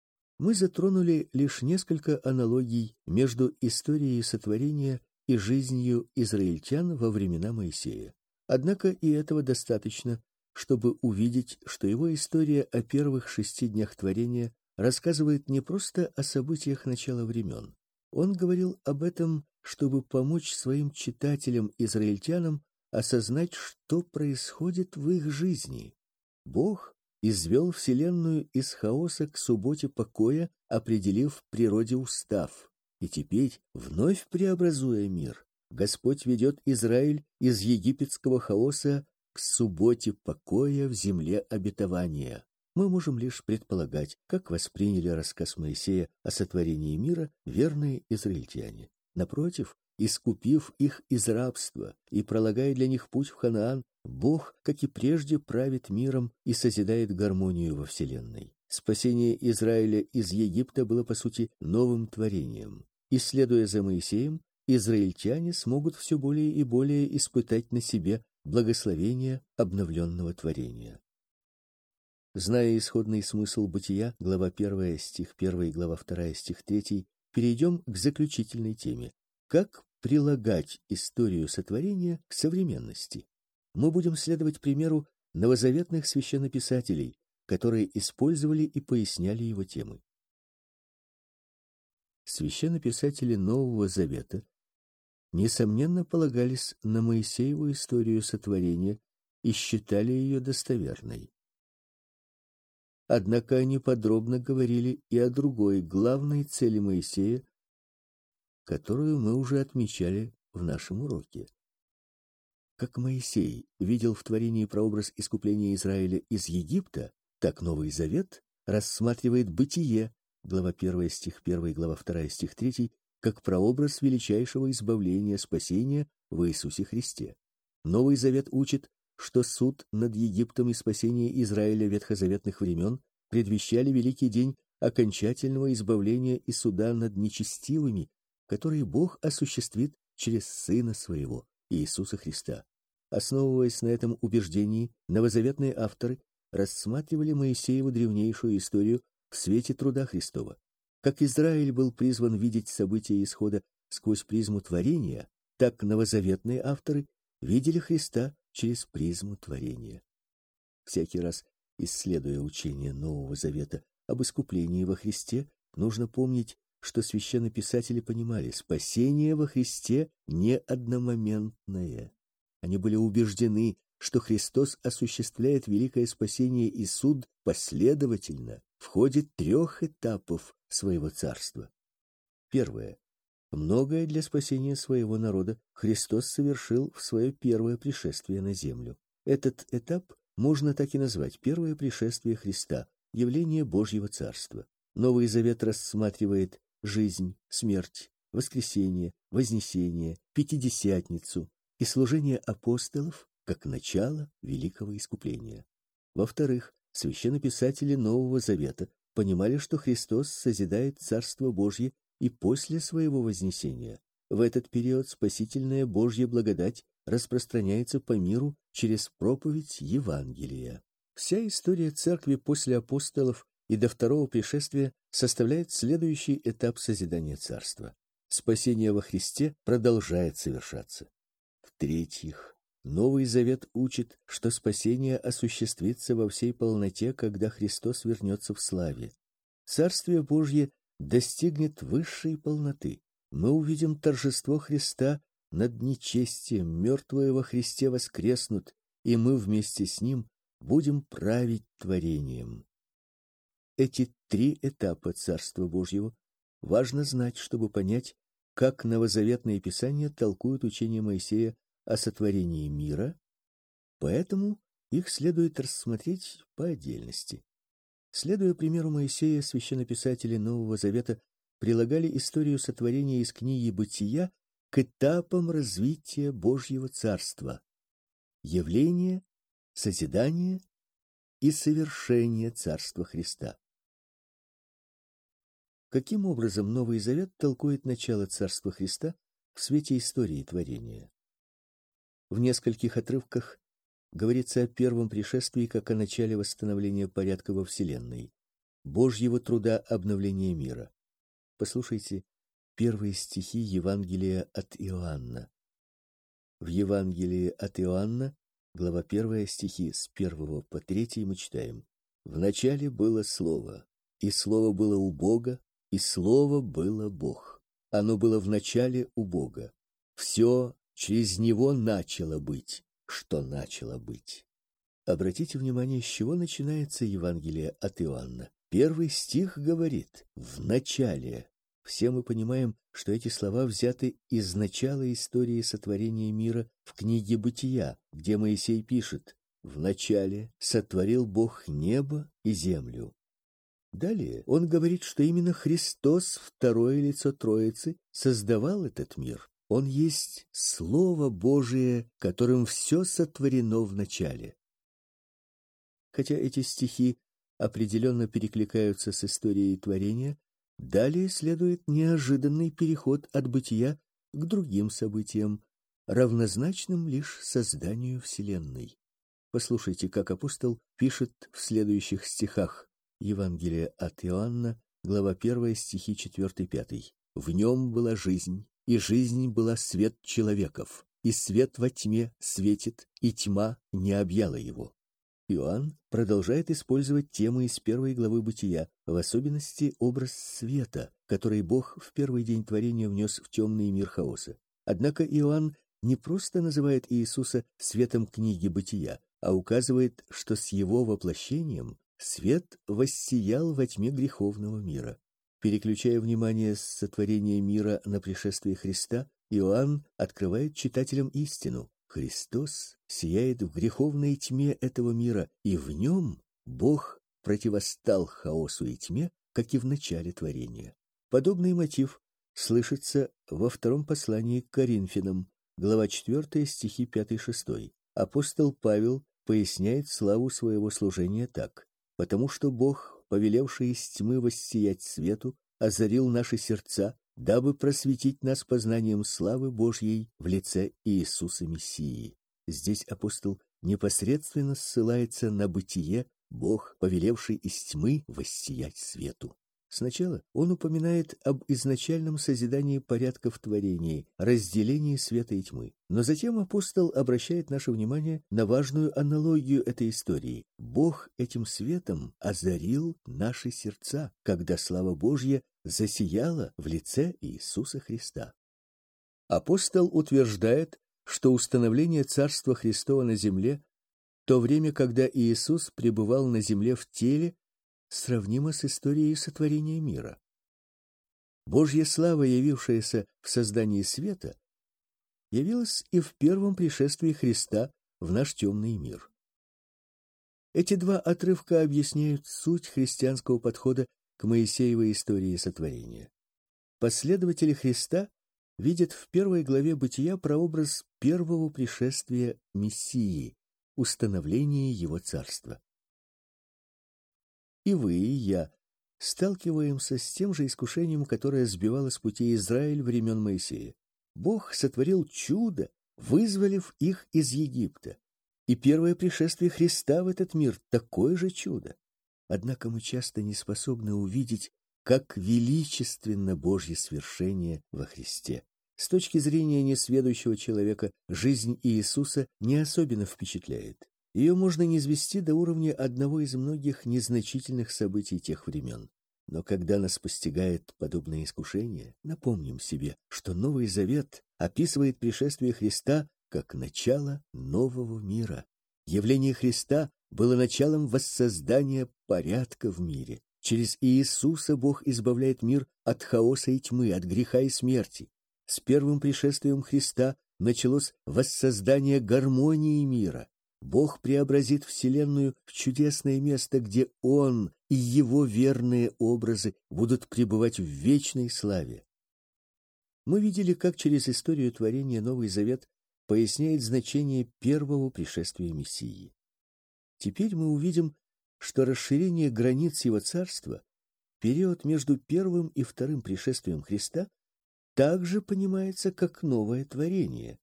Мы затронули лишь несколько аналогий между историей сотворения и жизнью израильтян во времена Моисея. Однако и этого достаточно, чтобы увидеть, что его история о первых шести днях творения рассказывает не просто о событиях начала времен. Он говорил об этом, чтобы помочь своим читателям-израильтянам осознать, что происходит в их жизни. Бог извел вселенную из хаоса к субботе покоя, определив в природе устав. И теперь, вновь преобразуя мир, Господь ведет Израиль из египетского хаоса к субботе покоя в земле обетования. Мы можем лишь предполагать, как восприняли рассказ Моисея о сотворении мира верные израильтяне. Напротив, искупив их из рабства и пролагая для них путь в Ханаан, Бог, как и прежде, правит миром и созидает гармонию во вселенной. Спасение Израиля из Египта было, по сути, новым творением. И, следуя за Моисеем, израильтяне смогут все более и более испытать на себе благословение обновленного творения. Зная исходный смысл Бытия, глава первая, стих первый, глава вторая, стих третий, перейдем к заключительной теме. Как прилагать историю сотворения к современности? Мы будем следовать примеру новозаветных священнописателей, которые использовали и поясняли его темы. Священнописатели Нового Завета несомненно полагались на Моисееву историю сотворения и считали ее достоверной. Однако они подробно говорили и о другой главной цели Моисея, которую мы уже отмечали в нашем уроке. Как Моисей видел в творении прообраз искупления Израиля из Египта, так Новый Завет рассматривает Бытие, глава первая, стих первый, глава вторая, стих третий, как прообраз величайшего избавления, спасения в Иисусе Христе. Новый Завет учит, что суд над Египтом и спасение Израиля ветхозаветных времен предвещали великий день окончательного избавления и суда над нечестивыми, который Бог осуществит через Сына Своего, Иисуса Христа. Основываясь на этом убеждении, новозаветные авторы рассматривали Моисееву древнейшую историю в свете труда Христова. Как Израиль был призван видеть события исхода сквозь призму творения, так новозаветные авторы видели Христа через призму творения. Всякий раз, исследуя учение Нового Завета об искуплении во Христе, нужно помнить, засияла в лице Иисуса Христа. Апостол утверждает, что установление Царства Христова на земле, то время, когда Иисус пребывал на земле в теле, сравнимо с историей сотворения мира. Божья слава, явившаяся в создании света, явилась и в первом пришествии Христа в наш темный мир. Эти два отрывка объясняют суть христианского подхода к Моисеевой истории сотворения. Последователи Христа видят в первой главе Бытия прообраз первого пришествия Мессии, установления его царства. И вы, и я сталкиваемся с тем же искушением, которое сбивало с пути Израиль времен Моисея. Бог сотворил чудо, вызволив их из Египта. И первое пришествие Христа в этот мир — такое же чудо. Однако мы часто не способны увидеть, как величественно Божье свершение во Христе. С точки зрения несведущего человека, жизнь Иисуса не особенно впечатляет. Ее можно низвести до уровня одного из многих незначительных событий тех времен. Но когда нас постигает подобное искушение, напомним себе, что Новый Завет описывает пришествие Христа как начало нового мира. Явление Христа было началом воссоздания порядка в мире. Через Иисуса Бог избавляет мир от хаоса и тьмы, от греха и смерти. С первым пришествием Христа началось воссоздание гармонии мира. Бог преобразит вселенную в чудесное место, где Он и Его верные образы будут пребывать в вечной славе. Мы видели, как через историю творения Новый Завет поясняет значение первого пришествия Мессии. Теперь мы увидим, что расширение границ Его царства, период между первым и вторым пришествием Христа, также понимается как новое творение.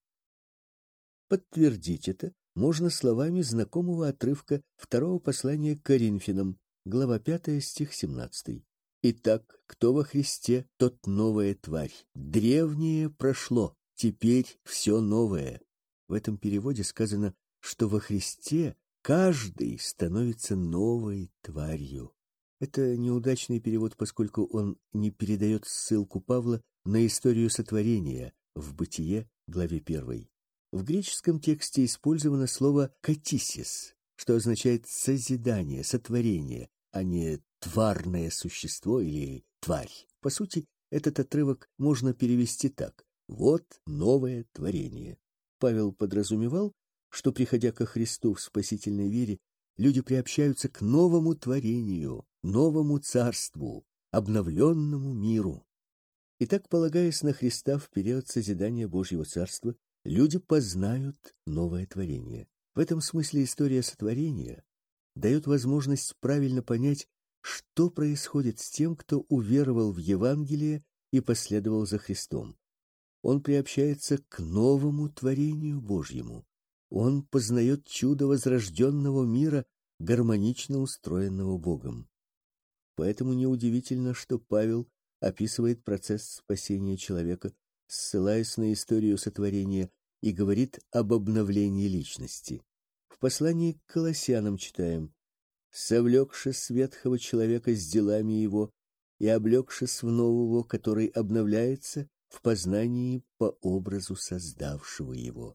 Подтвердить это можно словами знакомого отрывка второго послания к Коринфянам, глава пятая, стих семнадцатый. «Итак, кто во Христе, тот новая тварь. Древнее прошло, теперь все новое». В этом переводе сказано, что во Христе каждый становится новой тварью. Это неудачный перевод, поскольку он не передает ссылку Павла на историю сотворения в Бытие, главе первой. В греческом тексте использовано слово «катисис», что означает «созидание», «сотворение», а не «тварное существо» или «тварь». По сути, этот отрывок можно перевести так: «Вот новое творение». Павел подразумевал, что, приходя ко Христу в спасительной вере, люди приобщаются к новому творению, новому царству, обновленному миру. Итак, полагаясь на Христа в период созидания Божьего царства, люди познают новое творение. В этом смысле история сотворения дает возможность правильно понять, что происходит с тем, кто уверовал в Евангелие и последовал за Христом. Он приобщается к новому творению Божьему. Он познает чудо возрожденного мира, гармонично устроенного Богом. Поэтому неудивительно, что Павел описывает процесс спасения человека, ссылаясь на историю сотворения, и говорит об обновлении личности. В послании к Колоссянам читаем: «Совлекшись с ветхого человека с делами его и облегшись в нового, который обновляется в познании по образу создавшего его».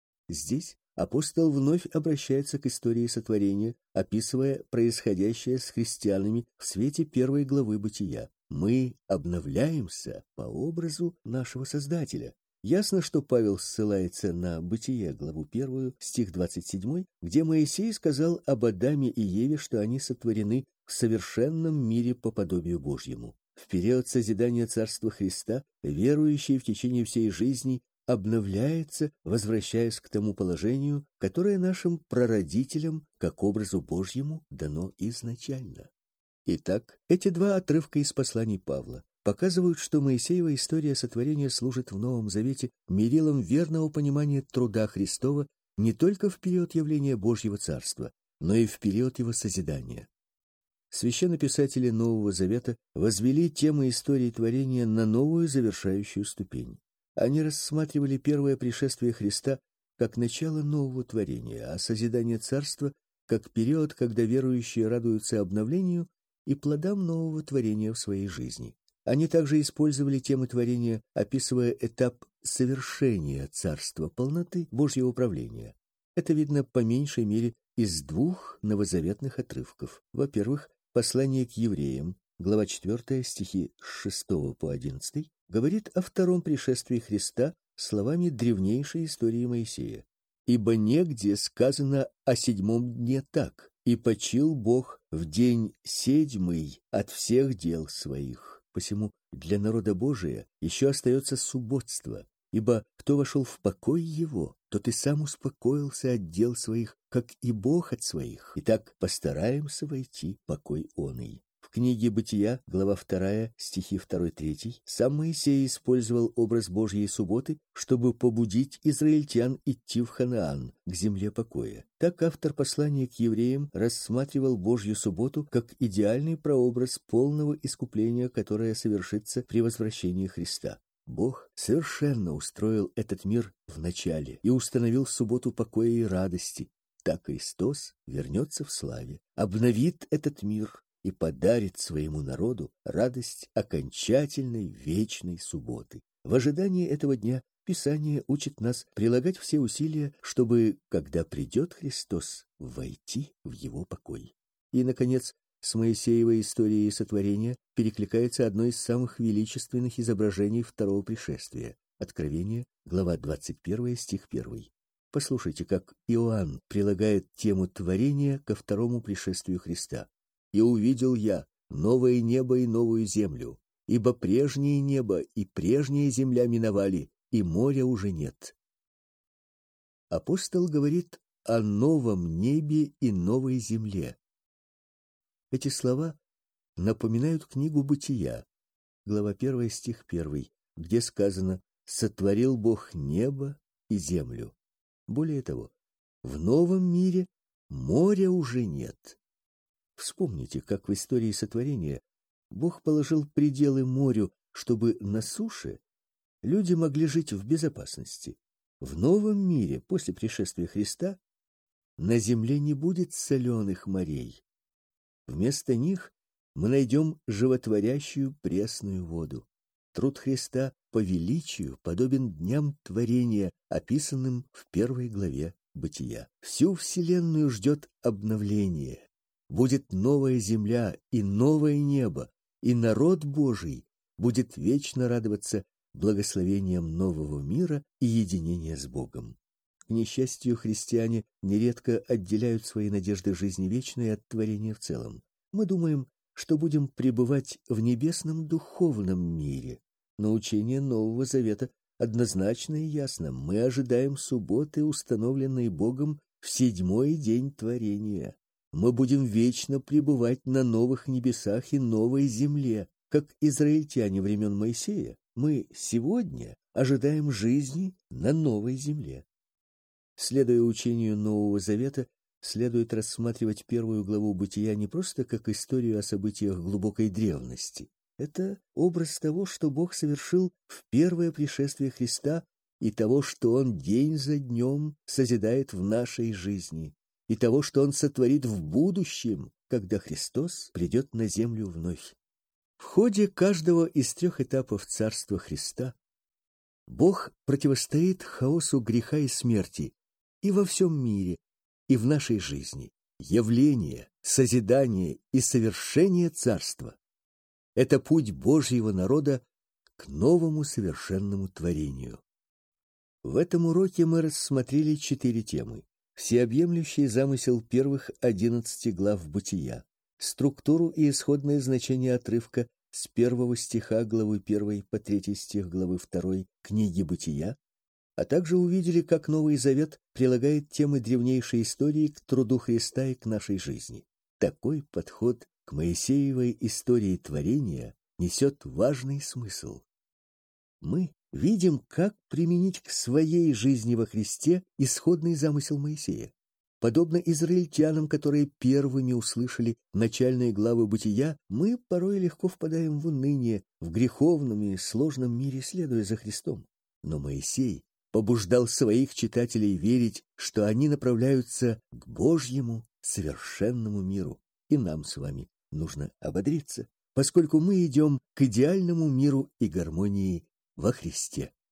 Здесь апостол вновь обращается к истории сотворения, описывая происходящее с христианами в свете первой главы Бытия. Мы обновляемся по образу нашего Создателя. Ясно, что Павел ссылается на Бытие, главу первую, стих двадцать семь, где Моисей сказал об Адаме и Еве, что они сотворены в совершенном мире по подобию Божьему. В период созидания Царства Христа верующий в течение всей жизни обновляется, возвращаясь к тому положению, которое нашим прародителям, как образу Божьему, дано изначально. Итак, эти два отрывка из посланий Павла показывают, что Моисеева история сотворения служит в Новом Завете мерилом верного понимания труда Христова не только в период явления Божьего Царства, но и в период его созидания. Священнописатели Нового Завета возвели темы истории творения на новую завершающую ступень. Они рассматривали первое пришествие Христа как начало нового творения, а созидание Царства как период, когда верующие радуются обновлению и плодам нового творения в своей жизни. Они также использовали темы творения, описывая этап совершения царства, полноты Божьего управления. Это видно по меньшей мере из двух новозаветных отрывков. Во-первых, послание к евреям, глава четвёртая, стихи с шестого по одиннадцатый, говорит о втором пришествии Христа словами древнейшей истории Моисея. «Ибо негде сказано о седьмом дне так, и почил Бог в день седьмый от всех дел своих». Посему для народа Божия еще остается субботство, ибо кто вошел в покой его, тот и сам успокоился от дел своих, как и Бог от своих. Итак, постараемся войти в покой оный. В книге Бытия, глава вторая, стихи два-три, сам Моисей использовал образ Божьей субботы, чтобы побудить израильтян идти в Ханаан, к земле покоя. Так автор послания к евреям рассматривал Божью субботу как идеальный прообраз полного искупления, которое совершится при возвращении Христа. Бог совершенно устроил этот мир в начале и установил субботу покоя и радости. Так Христос вернется в славе, обновит этот мир и подарит своему народу радость окончательной вечной субботы. В ожидании этого дня Писание учит нас прилагать все усилия, чтобы, когда придет Христос, войти в его покой. И, наконец, с Моисеевой историей сотворения перекликается одно из самых величественных изображений второго пришествия. Откровение, глава двадцать первая, стих первый. Послушайте, как Иоанн прилагает тему творения ко второму пришествию Христа. «И увидел я новое небо и новую землю, ибо прежнее небо и прежняя земля миновали, и моря уже нет». Апостол говорит о новом небе и новой земле. Эти слова напоминают книгу Бытия, глава первая, стих первый, где сказано «Сотворил Бог небо и землю». Более того, в новом мире моря уже нет. Вспомните, как в истории сотворения Бог положил пределы морю, чтобы на суше люди могли жить в безопасности. В новом мире, после пришествия Христа, на земле не будет соленых морей. Вместо них мы найдем животворящую пресную воду. Труд Христа по величию подобен дням творения, описанным в первой главе Бытия. Всю вселенную ждет обновление. Будет новая земля и новое небо, и народ Божий будет вечно радоваться благословением нового мира и единения с Богом. К несчастью, христиане нередко отделяют свои надежды жизни вечной от творения в целом. Мы думаем, что будем пребывать в небесном духовном мире, но учение Нового Завета однозначно и ясно. Мы ожидаем субботы, установленной Богом в седьмой день творения. Мы будем вечно пребывать на новых небесах и новой земле, как израильтяне времен Моисея. Мы сегодня ожидаем жизни на новой земле. Следуя учению Нового Завета, следует рассматривать первую главу Бытия не просто как историю о событиях глубокой древности. Это образ того, что Бог совершил в первое пришествие Христа и того, что Он день за днем созидает в нашей жизни, и того, что Он сотворит в будущем, когда Христос придет на землю вновь. В ходе каждого из трех этапов Царства Христа Бог противостоит хаосу греха и смерти и во всем мире, и в нашей жизни. Явление, созидание и совершение Царства — это путь Божьего народа к новому совершенному творению. В этом уроке мы рассмотрели четыре темы: всеобъемлющий замысел первых одиннадцати глав Бытия, структуру и исходное значение отрывка с первого стиха главы первой по третий стих главы второй книги Бытия, а также увидели, как Новый Завет прилагает темы древнейшей истории к труду Христа и к нашей жизни. Такой подход к Моисеевой истории творения несет важный смысл. Мы видим, как применить к своей жизни во Христе исходный замысел Моисея. Подобно израильтянам, которые первыми услышали начальные главы Бытия, мы порой легко впадаем в уныние в греховном и сложном мире, следуя за Христом. Но Моисей побуждал своих читателей верить, что они направляются к Божьему совершенному миру. И нам с вами нужно ободриться. поскольку мы идем к идеальному миру и гармонии во Христе.